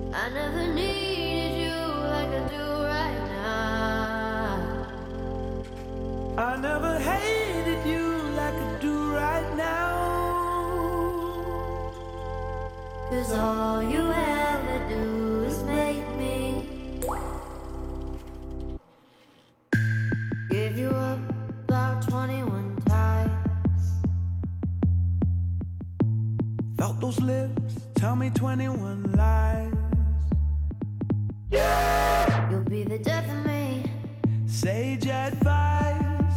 I never needed you like I do right now. I never hated you like I do right now. 'Cause all you ever do is make me give you up about 21 times. Felt those lips tell me 21 lies. You'll be the death of me. Sage advice.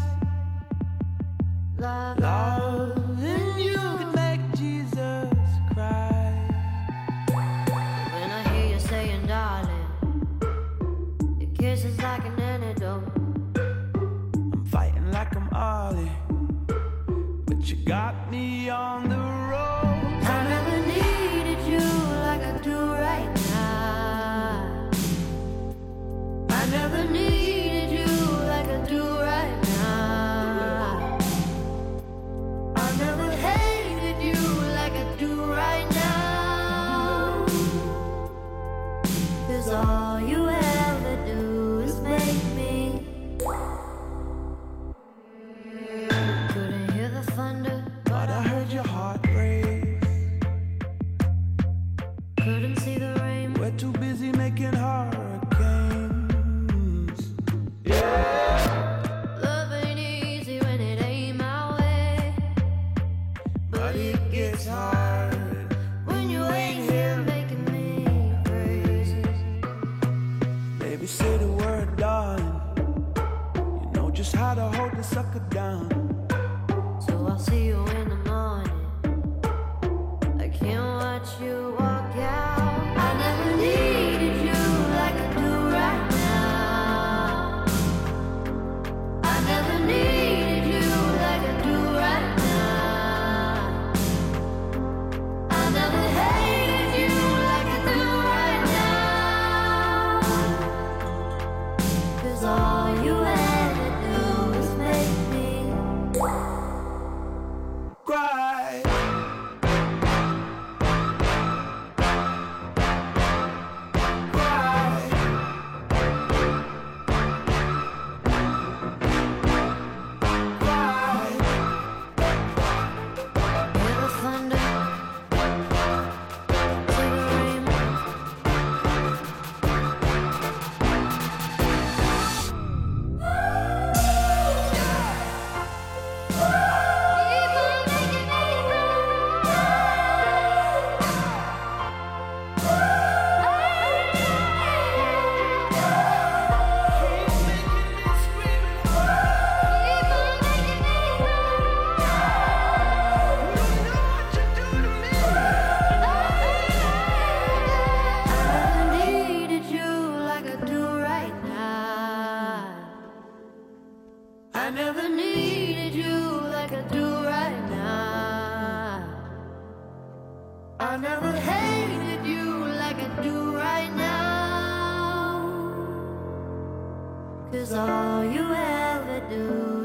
Loving you can make Jesus cry. When I hear you saying darling, your kiss is like an antidote. I'm fighting like I'm Ollie, but you got me on the road. I never needed you like I do right now. I never needed you like I do right now. I never hated you like I do right now. 'Cause all you ever do is make me. Couldn't hear the thunder, But I heard your heart race. couldn't see the rain. We're too busy making hurricanes. Love ain't easy when it ain't my way, But it gets hard when you ain't here making me crazy. Baby, say the word, darling. You know just how to hold the sucker down. So I'll see you in the morning. I can't watch you walk out. I never needed you like I do right now. I never needed you like I do right now. I never hated you like I do right now. 'Cause all you ever do is make me Cry. Cry. Cry. hear the thunder, see the rain. I never needed you like I do right now. I never hated you like I do right now. 'Cause all you ever do